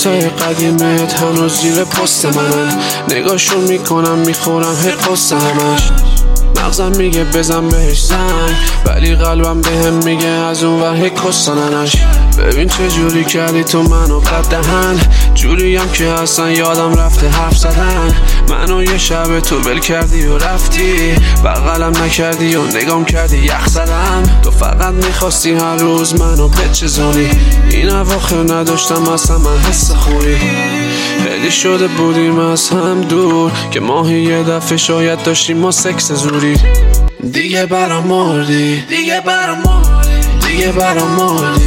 عکسای قدیمت هنوز زیر پست منن، نگاهشون میکنم میخورم هی قصه همش. مغزم میگه بزن بهش زنگ، ولی قلبم بهم میگه از اون ور هی کستننش. ببین چه جوری کردی تو منو بد دهن، جوریم که اصلا یادم رفته حرف زدن. منو یه شب تو ول کردی و رفتی، بغلم نکردی و نگام کردی یخ زدم. تو فقط میخواستی هر روز منو بچزونی، این اواخر نداشتم اصلا من حس خوری. خیلی شده بودیم از هم دور که ماهی یه دفعه شاید داشتیم ما سکس زوری. دیگه برام مردی، دیگه برام مردی، دیگه برام مردی،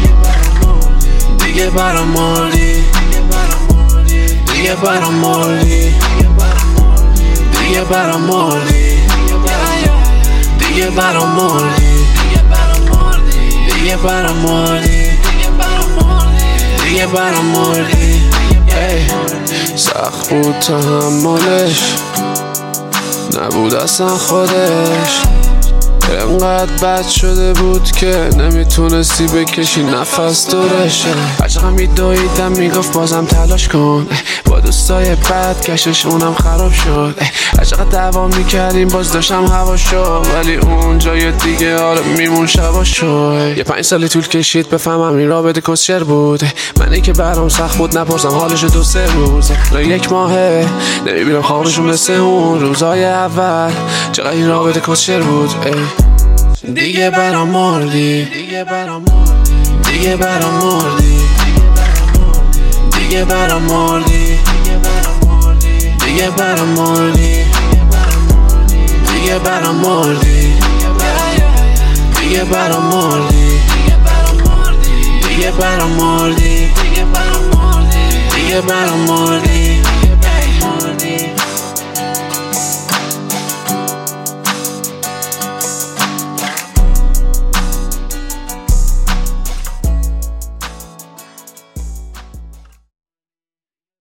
دیگه برام مردی، دیگه برام مردی، دیگه برام مردی، دیگه برام مردی، دیگه برام مردی، دیگه برام مردی. سخت بود تحملش، نبود اصلا خودش. انقدر بد شده بود که نمیتونستی بکشی نفس دورش. هرچقدر میدویدم میگفت بازم تلاش کن، با دوستای بد کشش اونم خراب شد. هرچقدر دعوا میکردیم باز داشتم هوا شد، ولی اون جای دیگه آره میمون شبا شد. یه 5 سالی طول کشید بفهمم این رابطه کسچر بود. منی که برام سخت بود نپرسم حالش 2-3 روز، 1 ماهه نمیبینم خوابشون مثل اون روزای اول. چقدر این رابطه کسچر بود. دیگه برام مردی، دیگه برام مردی، دیگه برام مردی، دیگه برام مردی، دیگه برام مردی، دیگه برام مردی، دیگه برام مردی، دیگه برام مردی، دیگه برام مردی.